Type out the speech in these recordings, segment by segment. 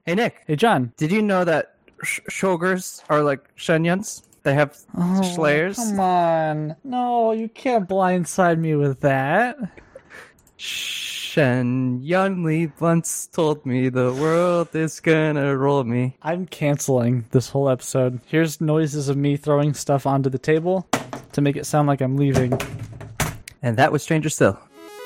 Hey, Nick. Hey, John. Did you know that Shogurs are like Shenyuns? They have slayers. Come on. No, you can't blindside me with that. Shenyun Li once told me the world is gonna roll me. I'm canceling this whole episode. Here's noises of me throwing stuff onto the table to make it sound like I'm leaving. And that was Stranger Still.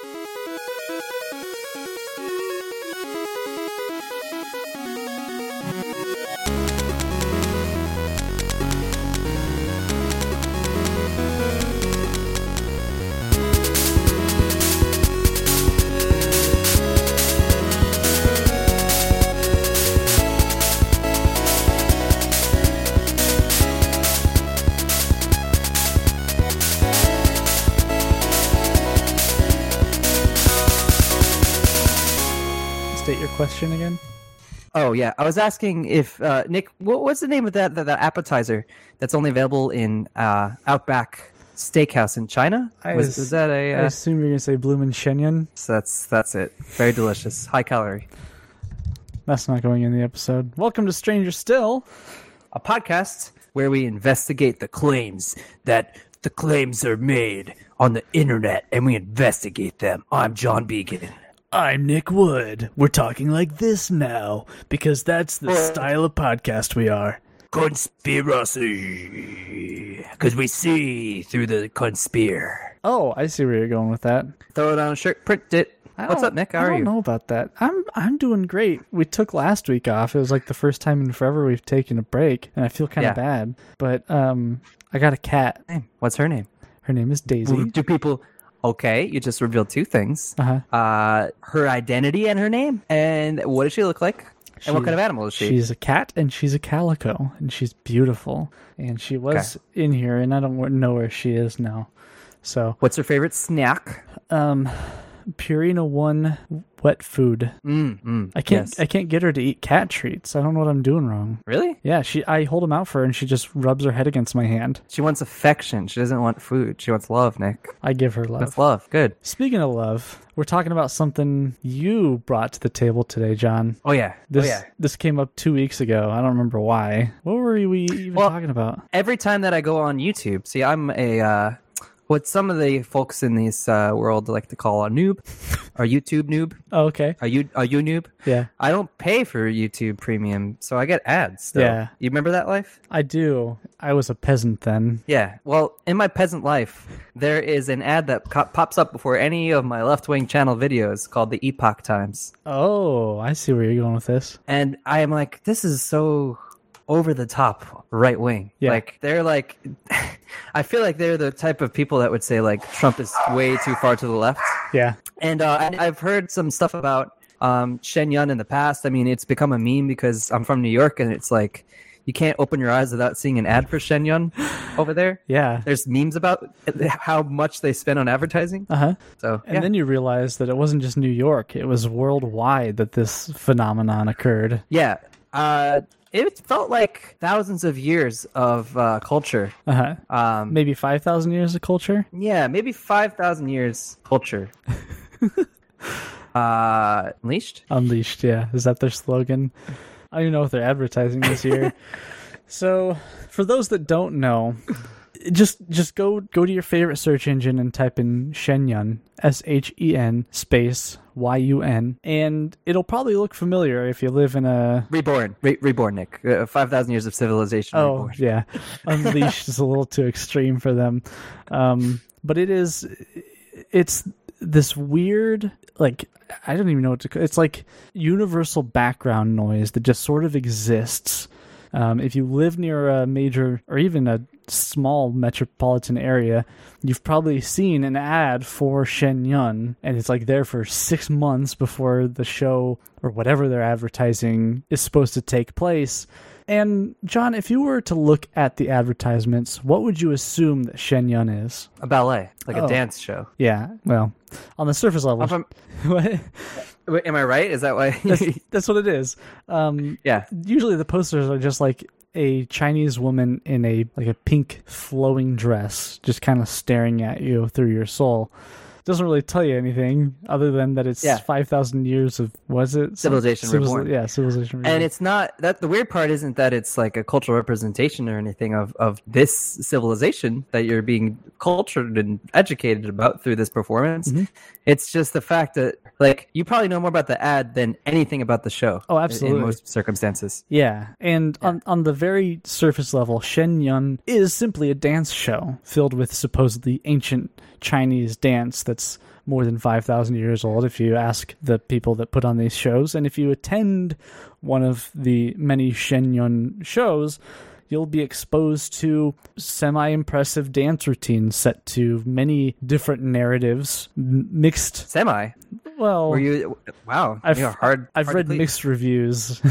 Question again? Oh yeah, I was asking if Nick, what's the name of that appetizer that's only available in Outback Steakhouse in China? Is that a? I assume you're gonna say Bloomin' Shenyun. So that's it. Very delicious, high calorie. That's not going in the episode. Welcome to Stranger Still, a podcast where we investigate the claims are made on the internet, and we investigate them. I'm John Beacon. I'm Nick Wood. We're talking like this now, because that's the style of podcast we are. Conspiracy. Because we see through the conspire. Oh, I see where you're going with that. Throw it on a shirt, print it. What's up, Nick? How are you? I don't know about that. I'm doing great. We took last week off. It was like the first time in forever we've taken a break, and I feel kind of bad. But I got a cat. What's her name? Her name is Daisy. Do people... Okay, you just revealed two things. Her identity and her name. And what does she look like? And what kind of animal is she? She's a cat, and she's a calico, and she's beautiful. And she was in here, and I don't know where she is now. So, what's her favorite snack? Purina One wet food. I can't get her to eat cat treats. I don't know what I'm doing wrong. Really? Yeah, I hold them out for her and she just rubs her head against my hand. She wants affection. She doesn't want food. She wants love, Nick. I give her love. That's love. Good. Speaking of love, we're talking about something you brought to the table today, John. Oh yeah. This came up 2 weeks ago. I don't remember why. What were we even talking about? Every time that I go on YouTube, see, I'm a what some of the folks in this world like to call a noob, or YouTube noob. Oh, okay. Are you noob? Yeah. I don't pay for YouTube Premium, so I get ads still. Yeah. You remember that life? I do. I was a peasant then. Yeah. Well, in my peasant life, there is an ad that pops up before any of my left-wing channel videos called the Epoch Times. Oh, I see where you're going with this. And I am like, this is so over the top right wing. Yeah. Like they're like I feel like they're the type of people that would say like Trump is way too far to the left. Yeah. And I've heard some stuff about Shenyun in the past. I mean, it's become a meme because I'm from New York, and it's like you can't open your eyes without seeing an ad for Shenyun over there. Yeah. There's memes about how much they spend on advertising. So, and then you realize that it wasn't just New York, it was worldwide that this phenomenon occurred. Yeah. It felt like thousands of years of culture. Maybe 5,000 years of culture? Yeah, maybe 5,000 years culture. Unleashed? Unleashed, yeah. Is that their slogan? I don't even know if they're advertising this year. So, for those that don't know, just go to your favorite search engine and type in Shenyun, SHEN space YUN, and it'll probably look familiar if you live in a reborn, Nick. 5,000 years of civilization. Oh, reborn. Yeah, Unleashed is a little too extreme for them, but it's this weird, like, I don't even know what to call it. It's like universal background noise that just sort of exists. If you live near a major or even a small metropolitan area, you've probably seen an ad for Shenyun, and it's like there for 6 months before the show or whatever they're advertising is supposed to take place. And John, if you were to look at the advertisements, what would you assume that Shenyun is? A ballet, like a dance show. Yeah, well, on the surface level. What? Wait, am I right? Is that why? That's what it is. Yeah. Usually the posters are just like a Chinese woman in a pink flowing dress, just kind of staring at you through your soul. doesn't really tell you anything other than that it's 5,000 years of, was it? Civilization reborn. Yeah, civilization reborn. And it's not that the weird part isn't that it's like a cultural representation or anything of this civilization that you're being cultured and educated about through this performance. Mm-hmm. It's just the fact that like you probably know more about the ad than anything about the show. Oh, absolutely. In most circumstances. Yeah, and on the very surface level, Shen Yun is simply a dance show filled with supposedly ancient Chinese dance that's more than 5,000 years old if you ask the people that put on these shows. And if you attend one of the many Shen Yun shows, you'll be exposed to semi-impressive dance routines set to many different narratives, mixed. Semi? Well, were you? Wow, I've hard read to mixed reviews.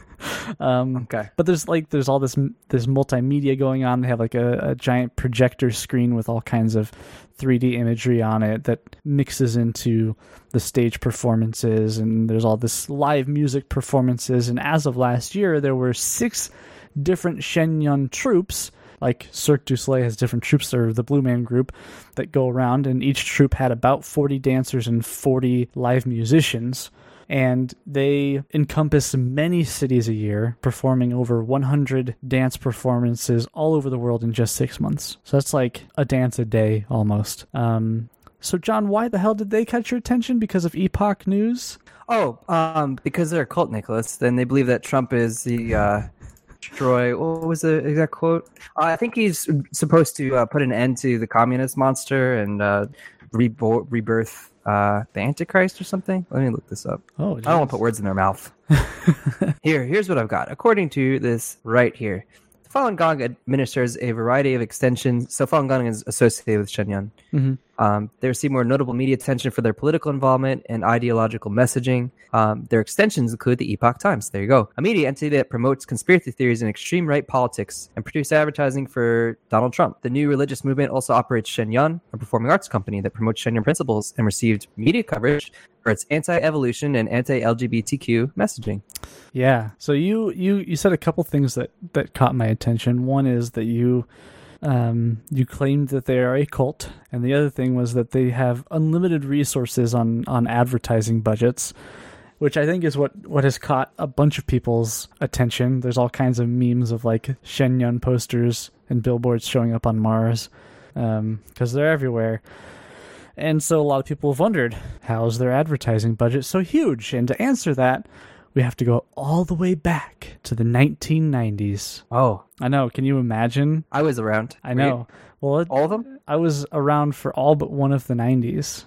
Okay, but there's all this multimedia going on. They have like a giant projector screen with all kinds of 3D imagery on it that mixes into the stage performances, and there's all this live music performances. And as of last year, there were 6 different Shen Yun troops. Like Cirque du Soleil has different troops, or the Blue Man Group, that go around, and each troop had about 40 dancers and 40 live musicians. And they encompass many cities a year, performing over 100 dance performances all over the world in just 6 months. So that's like a dance a day, almost. So, John, why the hell did they catch your attention? Because of Epoch News? Oh, because they're a cult, Nicholas. Then they believe that Trump is the... Troy, what was the exact quote? I think he's supposed to put an end to the communist monster and rebirth the Antichrist or something. Let me look this up. Oh, geez. I don't want to put words in their mouth. Here's what I've got. According to this right here, Falun Gong administers a variety of extensions. So Falun Gong is associated with Shen Yun. Mm-hmm. They receive more notable media attention for their political involvement and ideological messaging. Their extensions include the Epoch Times. There you go. A media entity that promotes conspiracy theories and extreme right politics and produce advertising for Donald Trump. The new religious movement also operates Shen Yun, a performing arts company that promotes Shen Yun principles and received media coverage for its anti-evolution and anti-LGBTQ messaging. Yeah. So you said a couple things that caught my attention. One is that you claimed that they are a cult, and the other thing was that they have unlimited resources on advertising budgets, which I think is what has caught a bunch of people's attention. There's all kinds of memes of like Shen Yun posters and billboards showing up on Mars, because they're everywhere. And so a lot of people have wondered, how is their advertising budget so huge? And to answer that, we have to go all the way back to the 1990s. Oh. I know. Can you imagine? I was around. I know. Well, all of them? I was around for all but one of the 90s.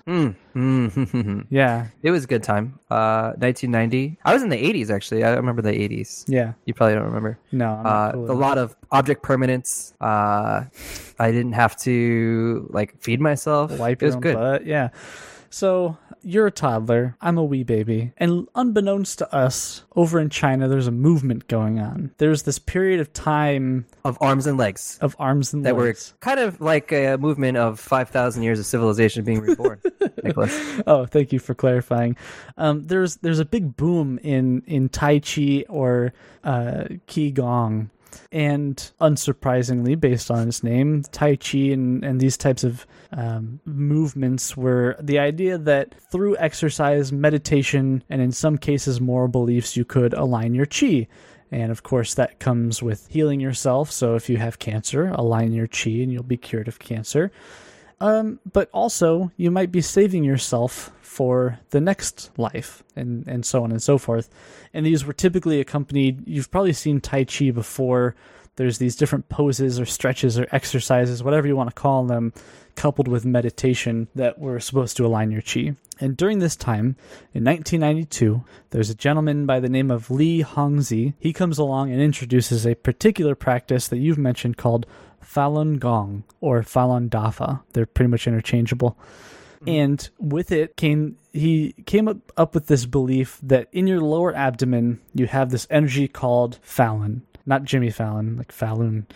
Yeah. It was a good time. 1990. I was in the 80s, actually. I remember the 80s. Yeah. You probably don't remember. No. I'm not cool a lot of object permanence. I didn't have to like feed myself. Wipe it was your own good. butt. Yeah. So you're a toddler. I'm a wee baby. And unbeknownst to us, over in China, there's a movement going on. There's this period of time of arms and legs. That were kind of like a movement of 5,000 years of civilization being reborn. Nicholas. Oh, thank you for clarifying. There's a big boom in Tai Chi or Qigong. And unsurprisingly, based on its name, Tai Chi and these types of movements were the idea that through exercise, meditation, and in some cases moral beliefs, you could align your chi. And of course, that comes with healing yourself. So if you have cancer, align your chi and you'll be cured of cancer. But also, you might be saving yourself for the next life, and so on and so forth. And these were typically accompanied, you've probably seen Tai Chi before. There's these different poses or stretches or exercises, whatever you want to call them, coupled with meditation that were supposed to align your chi. And during this time, in 1992, there's a gentleman by the name of Li Hongzhi. He comes along and introduces a particular practice that you've mentioned called Falun Gong or Falun Dafa. They're pretty much interchangeable. And with it he came up with this belief that in your lower abdomen, you have this energy called Falun, not Jimmy Fallon, like Falun.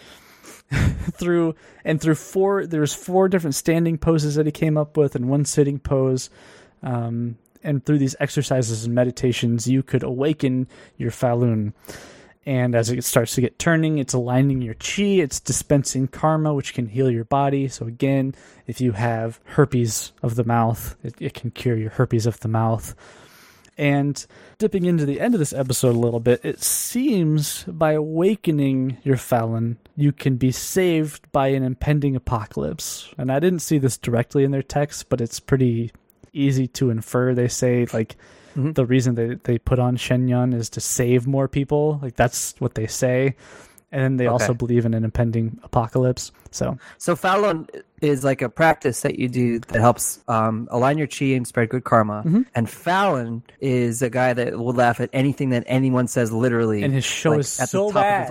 There's 4 different standing poses that he came up with and one sitting pose. And through these exercises and meditations, you could awaken your Falun. And as it starts to get turning, it's aligning your chi, it's dispensing karma, which can heal your body. So again, if you have herpes of the mouth, it can cure your herpes of the mouth. And dipping into the end of this episode a little bit, it seems by awakening your Falun, you can be saved by an impending apocalypse. And I didn't see this directly in their text, but it's pretty easy to infer. They say, like, the reason they put on Shenyun is to save more people. Like, that's what they say. And then they also believe in an impending apocalypse. So Falun is like a practice that you do that helps align your chi and spread good karma. And Falun is a guy that will laugh at anything that anyone says literally. And his show like, is at so the top bad. of his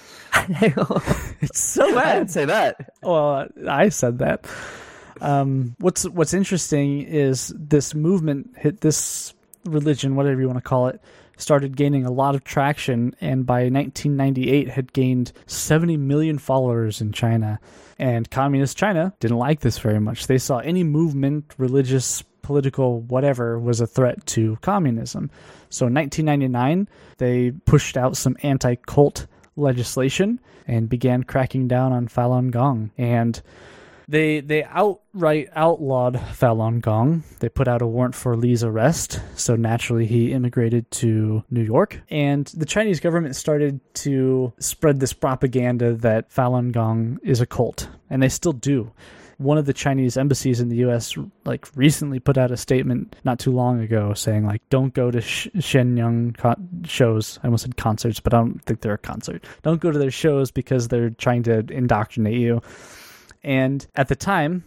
lungs. It's so bad. I didn't say that. Well, I said that. What's interesting is this movement hit this religion, whatever you want to call it, started gaining a lot of traction, and by 1998 had gained 70 million followers in China. And communist China didn't like this very much. They saw any movement, religious, political, whatever, was a threat to communism. So in 1999, they pushed out some anti-cult legislation and began cracking down on Falun Gong. And they outright outlawed Falun Gong. They put out a warrant for Li's arrest, so naturally he immigrated to New York. And the Chinese government started to spread this propaganda that Falun Gong is a cult, and they still do. One of the Chinese embassies in the U.S. like recently put out a statement not too long ago saying, like, don't go to Shenyang shows. I almost said concerts, but I don't think they're a concert. Don't go to their shows because they're trying to indoctrinate you. And at the time,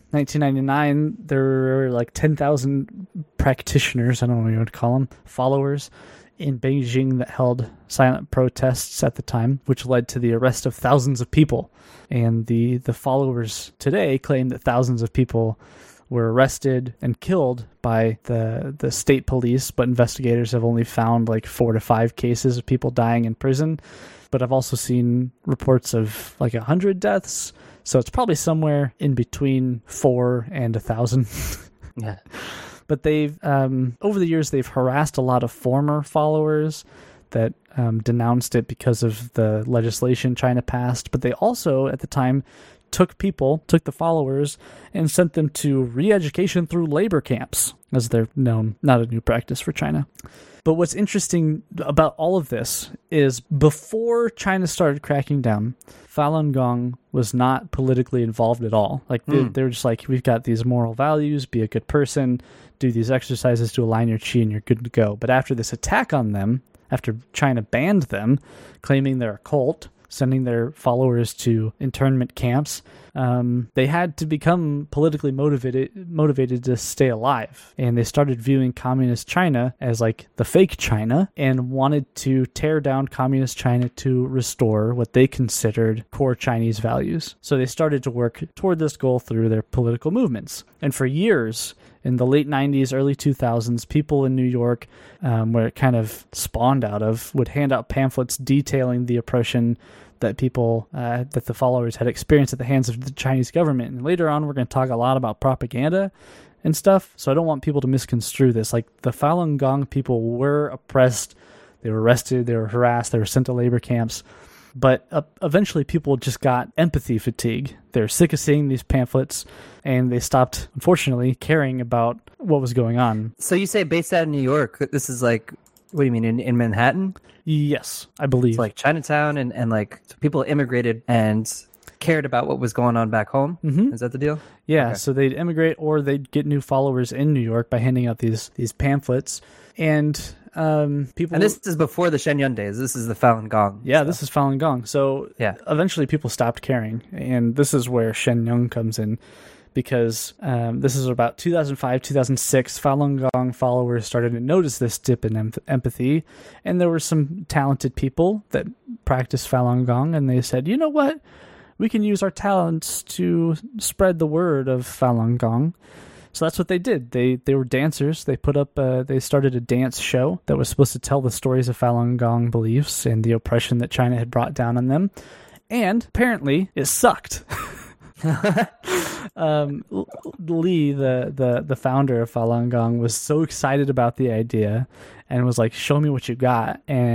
1999, there were like 10,000 practitioners, I don't know what you would call them, followers in Beijing that held silent protests at the time, which led to the arrest of thousands of people. And the followers today claim that thousands of people were arrested and killed by the state police, but investigators have only found like 4 to 5 cases of people dying in prison. But I've also seen reports of like 100 deaths. So it's probably somewhere in between 4 and 1,000. Yeah. But they've, over the years, they've harassed a lot of former followers that denounced it because of the legislation China passed. But they also, at the time, took the followers, and sent them to re-education through labor camps, as they're known. Not a new practice for China. But what's interesting about all of this is before China started cracking down, Falun Gong was not politically involved at all. Like they were just like, we've got these moral values, be a good person, do these exercises to align your chi and you're good to go. But after this attack on them, after China banned them, claiming they're a cult, sending their followers to internment camps, they had to become politically motivated to stay alive. And they started viewing communist China as like the fake China and wanted to tear down communist China to restore what they considered core Chinese values. So they started to work toward this goal through their political movements. And for years, in the late 90s, early 2000s, people in New York, where it kind of spawned out of, would hand out pamphlets detailing the oppression that that the followers had experienced at the hands of the Chinese government. And later on, we're going to talk a lot about propaganda and stuff, so I don't want people to misconstrue this. Like, the Falun Gong people were oppressed, they were arrested, they were harassed, they were sent to labor camps. But eventually people just got empathy fatigue. They're sick of seeing these pamphlets, and they stopped, unfortunately, caring about what was going on. So you say based out of New York, this is like, what do you mean, in Manhattan? Yes, I believe. It's like Chinatown, and like people immigrated and cared about what was going on back home? Mm-hmm. Is that the deal? Yeah, okay. So they'd immigrate or they'd get new followers in New York by handing out these pamphlets. And people... And this is before the Shenyun days. This is the Falun Gong. Yeah, this is Falun Gong. So yeah. Eventually people stopped caring. And this is where Shenyun comes in. Because this is about 2005, 2006, Falun Gong followers started to notice this dip in empathy. And there were some talented people that practiced Falun Gong. And they said, you know what? We can use our talents to spread the word of Falun Gong. So that's what they did. They were dancers. They they started a dance show that was supposed to tell the stories of Falun Gong beliefs and the oppression that China had brought down on them. And apparently it sucked. Li, the founder of Falun Gong, was so excited about the idea and was like, show me what you got. And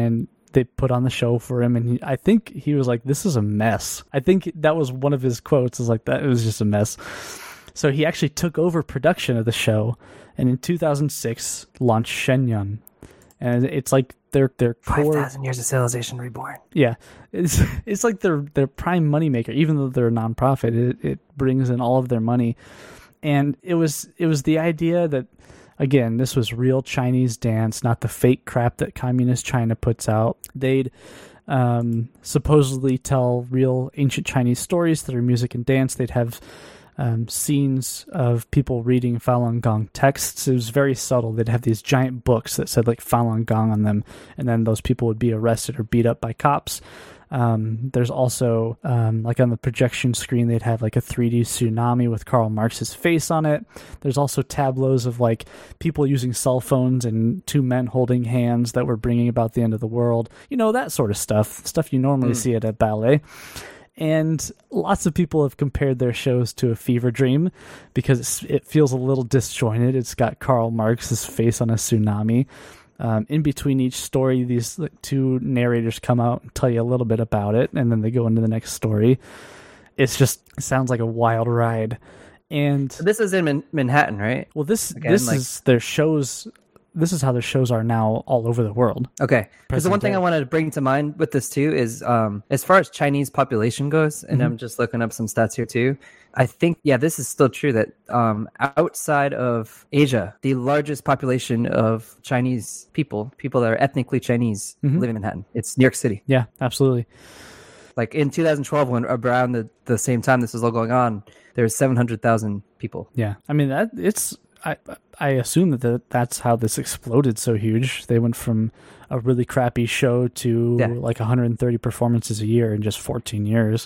they put on the show for him, and I think he was like, "This is a mess." I think that was one of his quotes. Is like that it was just a mess. So he actually took over production of the show, and in 2006 launched Shenyun, and it's like their core 5,000 years of civilization reborn. Yeah, it's like their prime moneymaker. Even though they're a nonprofit, it brings in all of their money, and it was the idea that, again, this was real Chinese dance, not the fake crap that communist China puts out. They'd supposedly tell real ancient Chinese stories through music and dance. They'd have scenes of people reading Falun Gong texts. It was very subtle. They'd have these giant books that said like Falun Gong on them, and then those people would be arrested or beat up by cops. There's also like on the projection screen, they'd have like a 3D tsunami with Karl Marx's face on it. There's also tableaus of like people using cell phones and two men holding hands that were bringing about the end of the world. You know, that sort of stuff you normally see at a ballet. And lots of people have compared their shows to a fever dream because it feels a little disjointed. It's got Karl Marx's face on a tsunami. In between each story, these two narrators come out and tell you a little bit about it, and then they go into the next story. It sounds like a wild ride. And So this is in Manhattan, right? well, this Again, is their shows. This is how their shows are now all over the world. Okay. Because the one thing day. I wanted to bring to mind with this too is as far as Chinese population goes, and I'm just looking up some stats here too. I think, this is still true that outside of Asia, the largest population of Chinese people that are ethnically Chinese, live in Manhattan. It's New York City. Yeah, absolutely. Like in 2012, when around the same time this was all going on, there's 700,000 people. Yeah, I mean I assume that's how this exploded so huge. They went from a really crappy show to like 130 performances a year in just 14 years.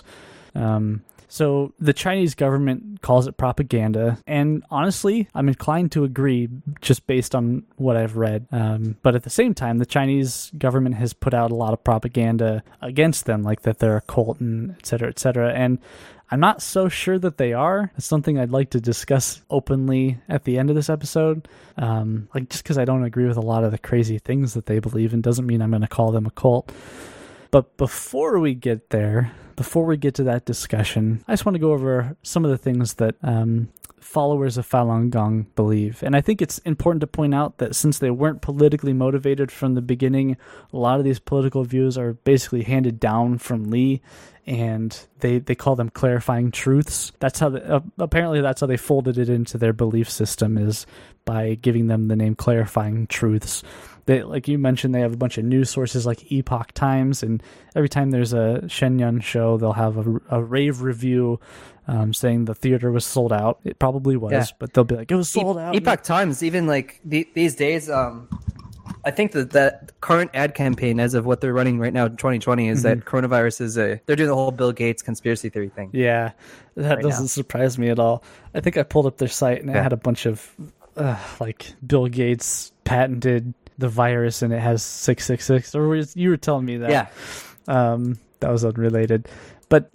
So the Chinese government calls it propaganda, and honestly, I'm inclined to agree just based on what I've read. But at the same time, the Chinese government has put out a lot of propaganda against them, like that they're a cult and et cetera, et cetera. And I'm not so sure that they are. It's something I'd like to discuss openly at the end of this episode. Like just because I don't agree with a lot of the crazy things that they believe in doesn't mean I'm going to call them a cult. But before we get there, before we get to that discussion, I just want to go over some of the things that followers of Falun Gong believe. And I think it's important to point out that since they weren't politically motivated from the beginning, a lot of these political views are basically handed down from Lee, and they call them clarifying truths. That's how apparently that's how they folded it into their belief system, is by giving them the name clarifying truths. They, like you mentioned, they have a bunch of news sources like Epoch Times, and every time there's a Shenyun show, they'll have a rave review saying the theater was sold out. It probably was, but they'll be like, it was sold out. Epoch Times, even like these days, I think that current ad campaign, as of what they're running right now in 2020, is that coronavirus is they're doing the whole Bill Gates conspiracy theory thing. Yeah, that doesn't surprise me at all. I think I pulled up their site and it had a bunch of like Bill Gates patented the virus and it has 666, or you were telling me that. Yeah. That was unrelated. But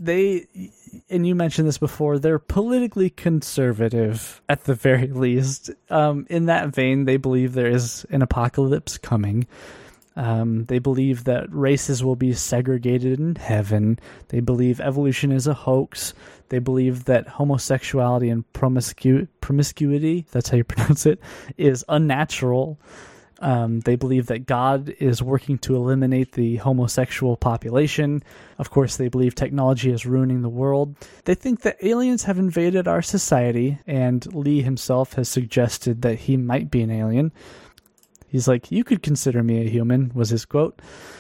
and you mentioned this before, they're politically conservative at the very least. In that vein, they believe there is an apocalypse coming. They believe that races will be segregated in heaven. They believe evolution is a hoax. They believe that homosexuality and promiscuity, that's how you pronounce it, is unnatural. They believe that God is working to eliminate the homosexual population. Of course, they believe technology is ruining the world. They think that aliens have invaded our society, and Lee himself has suggested that he might be an alien. He's like, "You could consider me a human," was his quote.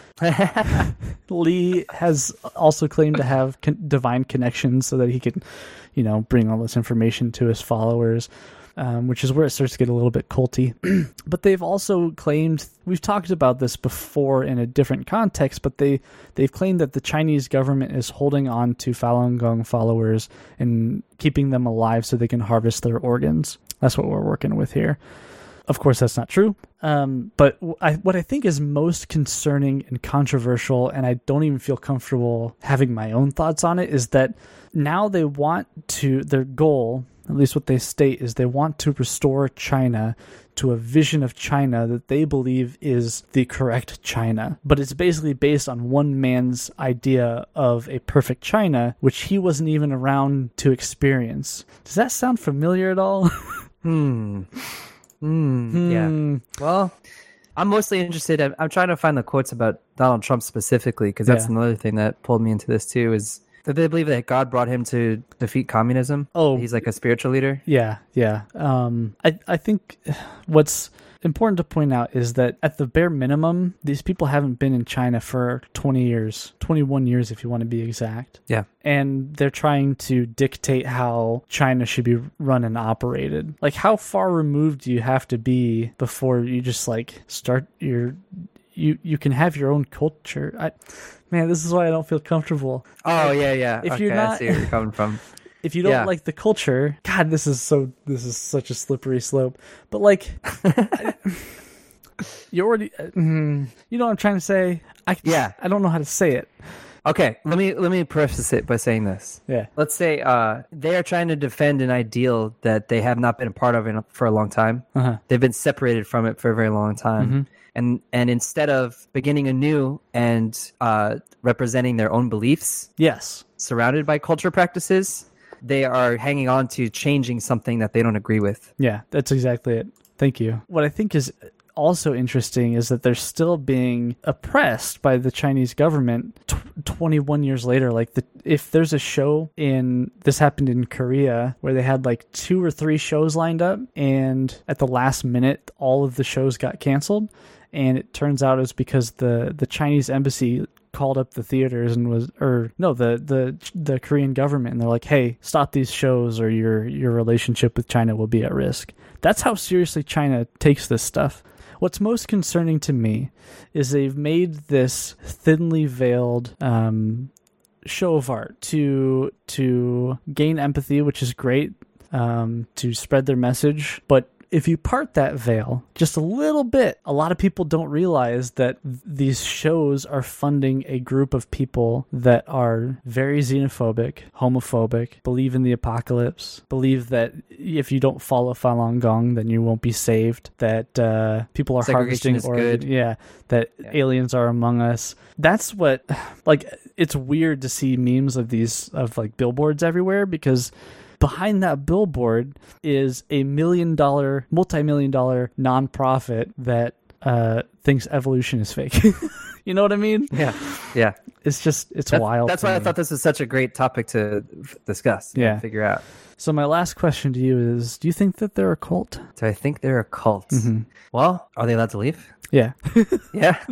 Lee has also claimed to have divine connections so that he can, bring all this information to his followers. Which is where it starts to get a little bit culty. But they've also claimed, we've talked about this before in a different context, but they've claimed that the Chinese government is holding on to Falun Gong followers and keeping them alive so they can harvest their organs. That's what we're working with here. Of course, that's not true. But what I think is most concerning and controversial, and I don't even feel comfortable having my own thoughts on it, is that now they want to, their goal at least what they state, is they want to restore China to a vision of China that they believe is the correct China. But it's basically based on one man's idea of a perfect China, which he wasn't even around to experience. Does that sound familiar at all? Yeah. Well, I'm mostly interested. I'm trying to find the quotes about Donald Trump specifically, because that's another thing that pulled me into this too, is that they believe that God brought him to defeat communism. Oh, he's like a spiritual leader. Yeah. I think what's important to point out is that at the bare minimum, these people haven't been in China for 20 years, 21 years if you want to be exact. Yeah. And they're trying to dictate how China should be run and operated. Like, how far removed do you have to be before you just like start your... You can have your own culture. Man, this is why I don't feel comfortable. Oh, yeah. If okay, you're not, I see where you're coming from. If you don't like the culture, God, this is such a slippery slope. But like, you already, you know what I'm trying to say? I don't know how to say it. Okay, let me preface it by saying this. Yeah. Let's say they are trying to defend an ideal that they have not been a part of for a long time. Uh-huh. They've been separated from it for a very long time. Mm-hmm. And instead of beginning anew and representing their own beliefs, yes, surrounded by culture practices, they are hanging on to changing something that they don't agree with. Yeah, that's exactly it. Thank you. What I think is also interesting is that they're still being oppressed by the Chinese government 21 years later. Like, if there's a show this happened in Korea where they had like 2 or 3 shows lined up, and at the last minute, all of the shows got canceled. And it turns out it's because the Chinese embassy called up the theaters and the Korean government, and they're like, hey, stop these shows or your relationship with China will be at risk. That's how seriously China takes this stuff. What's most concerning to me is they've made this thinly veiled show of art to gain empathy, which is great, to spread their message. But if you part that veil just a little bit, a lot of people don't realize that these shows are funding a group of people that are very xenophobic, homophobic, believe in the apocalypse, believe that if you don't follow Falun Gong, then you won't be saved, that people are segregation harvesting is good. That aliens are among us. That's what, like, it's weird to see memes of like billboards everywhere, because behind that billboard is a multi-million-dollar nonprofit that thinks evolution is fake. You know what I mean? Yeah. It's wild. That's why I thought this was such a great topic to discuss. And figure out. So my last question to you is: do you think that they're a cult? Do I think they're a cult? Mm-hmm. Well, are they allowed to leave? Yeah. Yeah.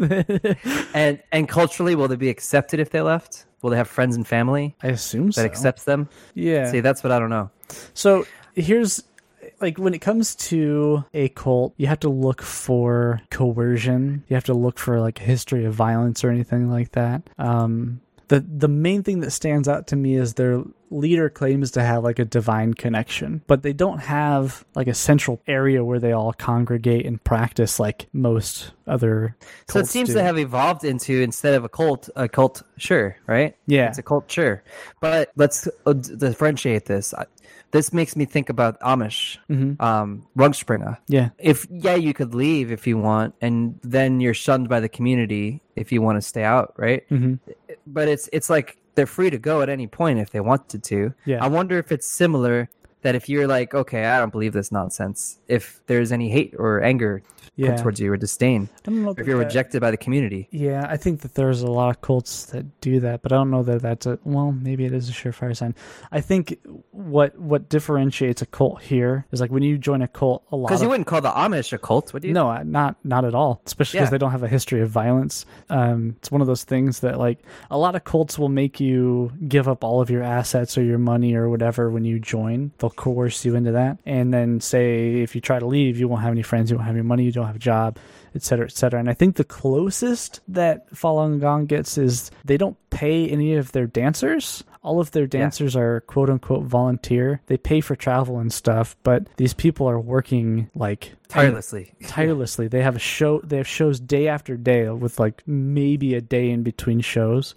And culturally, will they be accepted if they left? Will they have friends and family? I assume so. That accepts them? Yeah. See, that's what I don't know. So here's, like, when it comes to a cult, you have to look for coercion. You have to look for like a history of violence or anything like that. The main thing that stands out to me is their leader claims to have like a divine connection, but they don't have like a central area where they all congregate and practice like most other cults. So it seems to have evolved into, instead of a cult, sure, right? Yeah. It's a cult, sure. But let's differentiate this. This makes me think about Amish, Rungspringer. Yeah. You could leave if you want, and then you're shunned by the community if you want to stay out, right? Mm-hmm. But it's like they're free to go at any point if they wanted to. Yeah. I wonder if it's similar, that if you're like, okay, I don't believe this nonsense, if there's any hate or anger put towards you, or disdain, I don't know if you're rejected by the community. Yeah, I think that there's a lot of cults that do that, but I don't know that that's maybe it is a surefire sign. I think what differentiates a cult here is, like, when you join a cult, a lot, because you wouldn't call the Amish a cult, would you? No, not at all, especially because they don't have a history of violence. It's one of those things that, like, a lot of cults will make you give up all of your assets or your money or whatever when you join. They'll coerce you into that, and then say if you try to leave, you won't have any friends, you won't have any money, you don't have a job, etc., etc. And I think the closest that Falun Gong gets is they don't pay any of their dancers. All of their dancers are quote unquote volunteer. They pay for travel and stuff, but these people are working like tirelessly. They have shows day after day with like maybe a day in between shows.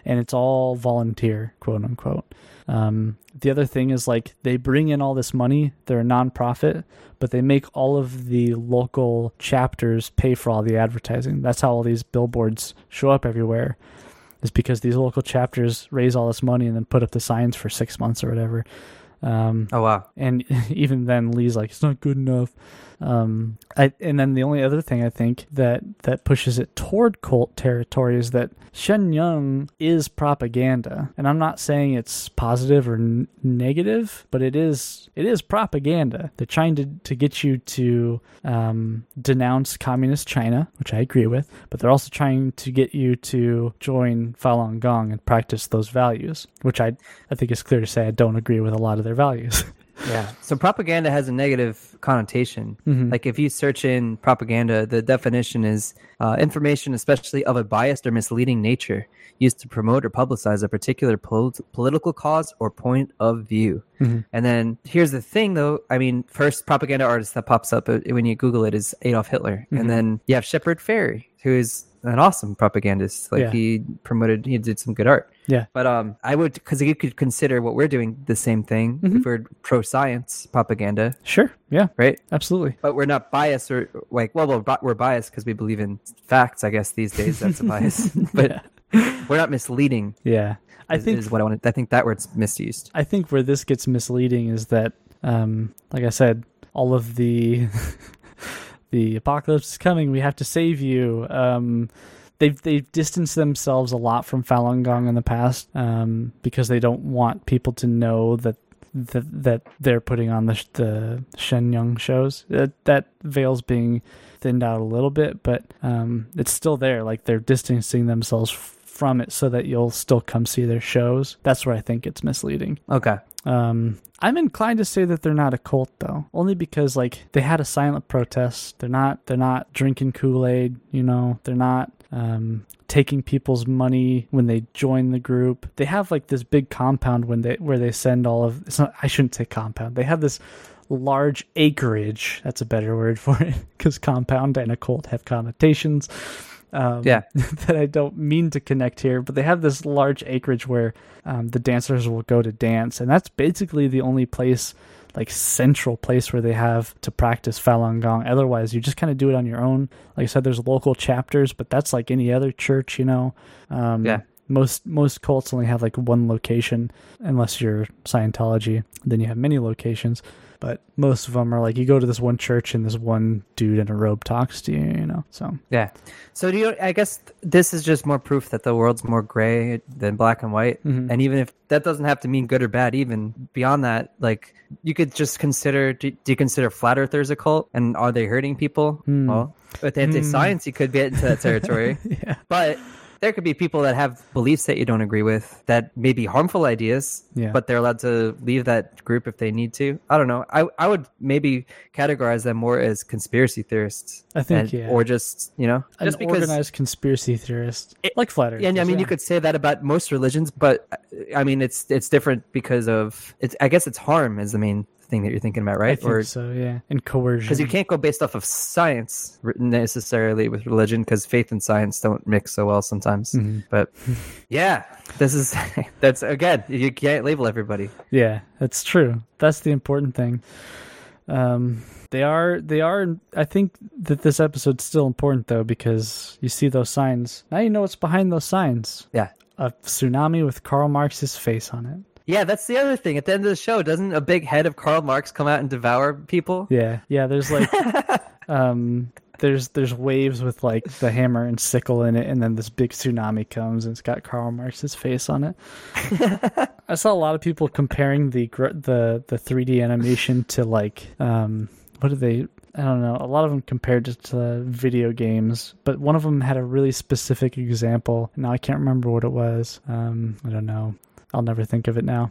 and it's all volunteer, quote unquote. The other thing is like they bring in all this money. They're a nonprofit, but they make all of the local chapters pay for all the advertising. That's how all these billboards show up everywhere, is because these local chapters raise all this money and then put up the signs for 6 months or whatever. Oh, wow. And even then, Lee's like, it's not good enough. And then the only other thing I think that pushes it toward cult territory is that Shenyang is propaganda. And I'm not saying it's positive or negative, but it is propaganda. They're trying to get you to denounce communist China, which I agree with, but they're also trying to get you to join Falun Gong and practice those values, which I think it's clear to say I don't agree with a lot of their values. Yeah. So propaganda has a negative connotation. Mm-hmm. Like if you search in propaganda, the definition is information, especially of a biased or misleading nature, used to promote or publicize a particular political cause or point of view. Mm-hmm. And then here's the thing, though. I mean, first propaganda artist that pops up when you Google it is Adolf Hitler. Mm-hmm. And then you have Shepard Fairey, who is an awesome propagandist. Like Yeah. he did some good art. Yeah. But I would, because you could consider what we're doing the same thing Mm-hmm. if we're pro-science propaganda, Sure. Yeah, right? absolutely. But we're not biased or like, well, we're biased because we believe in facts, I guess, these days. That's a bias. But we're not misleading. Yeah. I think I think that word's misused. I think where this gets misleading is that, like I said, all of the the apocalypse is coming. We have to save you. They've distanced themselves a lot from Falun Gong in the past because they don't want people to know that they're putting on the Shenyang shows. That veil's being thinned out a little bit, but it's still there. Like they're distancing themselves from it so that you'll still come see their shows. That's where I think it's misleading. Okay. I'm inclined to say that they're not a cult though, only because like they had a silent protest. They're not drinking Kool-Aid, you know. They're not taking people's money when they join the group. They have like this big compound where they send all of. It's not. I shouldn't say compound. They have this large acreage. That's a better word for it, because compound and a cult have connotations. That I don't mean to connect here, but they have this large acreage where the dancers will go to dance, and that's basically the only place, like central place, where they have to practice Falun Gong. Otherwise, you just kind of do it on your own. Like I said, there's local chapters, but that's like any other church, you know. Most cults only have like one location, unless you're Scientology. Then you have many locations. But most of them are like, you go to this one church and this one dude in a robe talks to you, you know. So yeah. So I guess this is just more proof that the world's more gray than black and white. Mm-hmm. And even if that doesn't have to mean good or bad, even beyond that, like you could just consider, do you consider flat earthers a cult? And are they hurting people? Well, with anti-science, you could get into that territory. Yeah. But there could be people that have beliefs that you don't agree with that may be harmful ideas, but they're allowed to leave that group if they need to. I don't know. I would maybe categorize them more as conspiracy theorists. I think, or just, you know, just because organized conspiracy theorist, like flat earthers. Yeah, I mean, you could say that about most religions, but I mean, it's different because of it's. I guess it's harm is the main thing that you're thinking about, right? I think so, yeah. And coercion. Because you can't go based off of science necessarily with religion, because faith and science don't mix so well sometimes. Mm-hmm. But yeah, that's again, you can't label everybody. Yeah, that's true. That's the important thing. They are. I think that this episode's still important though, because you see those signs. Now you know what's behind those signs. Yeah. A tsunami with Karl Marx's face on it. Yeah, that's the other thing. At the end of the show, doesn't a big head of Karl Marx come out and devour people? Yeah. There's like, there's waves with like the hammer and sickle in it, and then this big tsunami comes and it's got Karl Marx's face on it. I saw a lot of people comparing the 3D animation to like what do they? I don't know. A lot of them compared it to video games, but one of them had a really specific example. Now I can't remember what it was. I don't know. I'll never think of it now.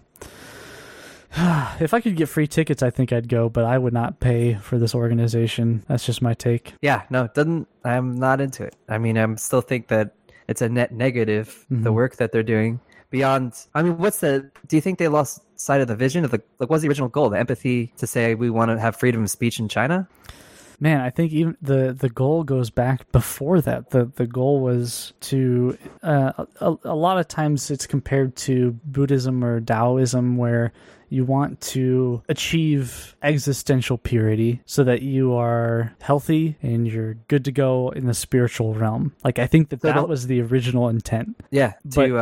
If I could get free tickets, I think I'd go, but I would not pay for this organization. That's just my take. Yeah, no, it doesn't. I'm not into it. I mean, I still think that it's a net negative, the work that they're doing. Beyond, I mean, do you think they lost sight of the vision of what's the original goal? The empathy to say we want to have freedom of speech in China? Man, I think even the goal goes back before that. The goal was to a lot of times it's compared to Buddhism or Taoism, where you want to achieve existential purity so that you are healthy and you're good to go in the spiritual realm. Like, I think that was the original intent. Yeah,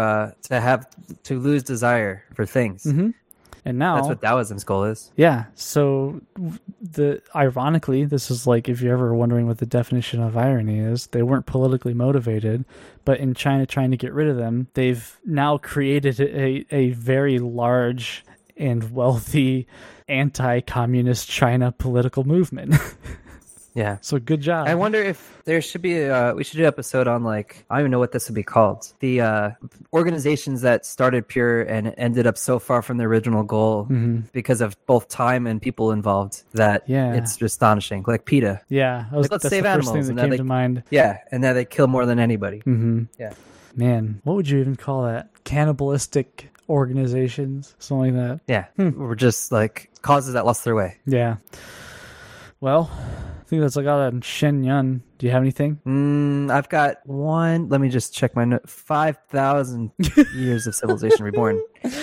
to lose desire for things. Mm-hmm. And now that's what Taoism's goal is. Yeah. So ironically, this is like, if you're ever wondering what the definition of irony is, they weren't politically motivated, but in China trying to get rid of them, they've now created a very large and wealthy anti-communist China political movement. Yeah. So good job. I wonder if there should be we should do an episode on, like, I don't even know what this would be called. The organizations that started Pure and ended up so far from the original goal because of both time and people involved that it's astonishing. Like PETA. Yeah. Let's save the animals. first thing that came to mind. Yeah. And now they kill more than anybody. Mm-hmm. Yeah. Man, what would you even call that? Cannibalistic organizations? Something like that. Yeah. We're just like causes that lost their way. Yeah. Well, I think that's like all on Shen Yun. Do you have anything? I've got one. Let me just check my note. 5,000 years of civilization reborn.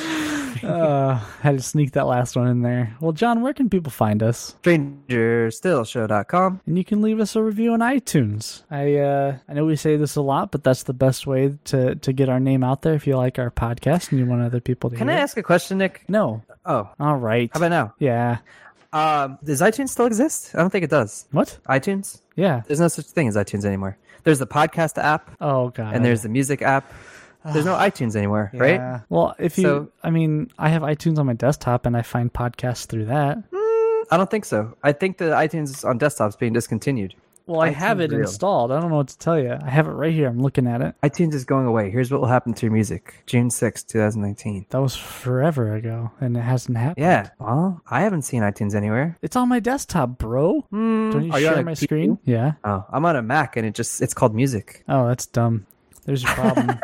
Had to sneak that last one in there. Well, John, where can people find us? StrangerStillShow.com. And you can leave us a review on iTunes. I know we say this a lot, but that's the best way to get our name out there if you like our podcast and you want other people to Can hear I it. ask a question, Nick? No. Oh. All right. How about now? Yeah. Does iTunes still exist? I don't think it does. What? iTunes? Yeah. There's no such thing as iTunes anymore. There's the podcast app. Oh, God. And there's the music app. There's no iTunes anymore, right? Well, I have iTunes on my desktop and I find podcasts through that. I don't think so. I think the iTunes on desktop is being discontinued. Well, I have it installed. I don't know what to tell you. I have it right here. I'm looking at it. iTunes is going away. Here's what will happen to your music. June 6, 2019. That was forever ago, and it hasn't happened. Yeah. Well, I haven't seen iTunes anywhere. It's on my desktap, bro. Don't you share my screen? Yeah. Oh, I'm on a Mac, and it's called Music. Oh, that's dumb. There's your problem.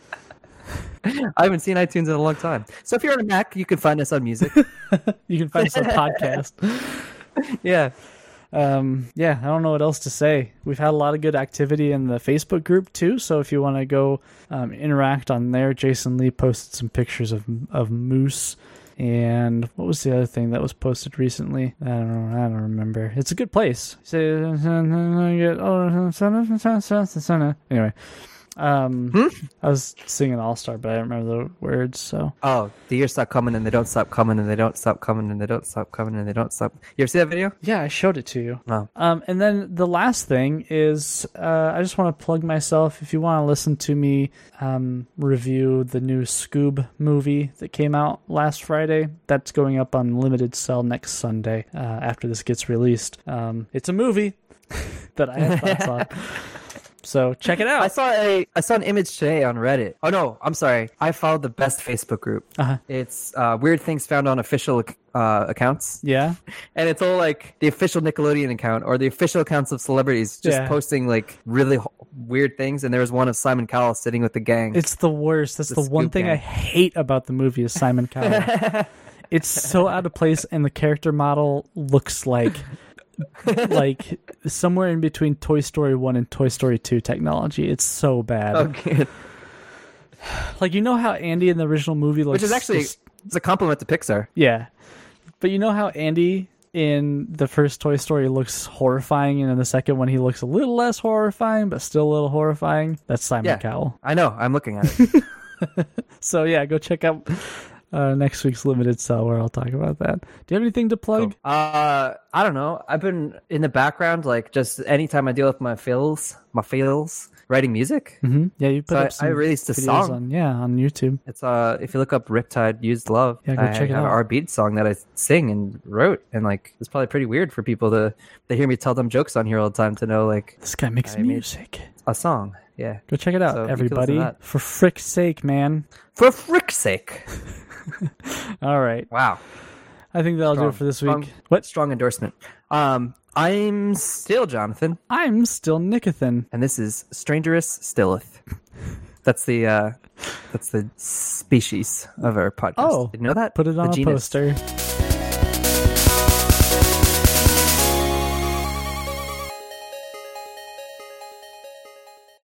I haven't seen iTunes in a long time. So if you're on a Mac, you can find us on Music. You can find us on podcast. Yeah. I don't know what else to say. We've had a lot of good activity in the Facebook group too, so if you want to go interact on there, Jason Lee posted some pictures of moose. And what was the other thing that was posted recently? I don't remember. It's a good place. Anyway. I was singing All-Star, but I don't remember the words, so. Oh, the years stop coming and they don't stop coming and they don't stop coming and they don't stop coming and they don't stop. You ever see that video? Yeah, I showed it to you. Oh. And then the last thing is, I just want to plug myself. If you want to listen to me review the new Scoob movie that came out last Friday, that's going up on Limited Cell next Sunday after this gets released. It's a movie that I have thoughts on. So check it out. I saw an image today on Reddit. Oh no, I'm sorry. I followed the best Facebook group. Uh-huh. It's weird things found on official accounts. Yeah. And it's all like the official Nickelodeon account or the official accounts of celebrities just posting like really weird things. And there was one of Simon Cowell sitting with the gang. It's the worst. That's the one thing I hate about the movie is Simon Cowell. It's so out of place, and the character model looks like somewhere in between Toy Story 1 and Toy Story 2 technology. It's so bad. Okay. Like, you know how Andy in the original movie looks... Which is actually it's a compliment to Pixar. Yeah. But you know how Andy in the first Toy Story looks horrifying, and in the second one he looks a little less horrifying, but still a little horrifying? That's Simon Cowell. I know. I'm looking at it. So yeah, go check out... next week's Limited Cell, where I'll talk about that. Do you have anything to plug? Cool. I don't know. I've been in the background, like just anytime I deal with my feels, writing music. Mm-hmm. Yeah, you put up some I released a videos song on YouTube. It's if you look up Riptide Used Love, go check it out. I have an R-Beat song that I sing and wrote, and like it's probably pretty weird for people to hear me tell them jokes on here all the time to know like this guy makes music. A song. Yeah. Go check it out, so everybody. For frick's sake, man. For frick's sake. All right. Wow. I think that'll do it for this week. What? Strong endorsement. I'm still Jonathan. I'm still Nicothan. And this is Strangerous Stilleth. That's the species of our podcast. Oh. Did you know that? Put it on the a genus. poster.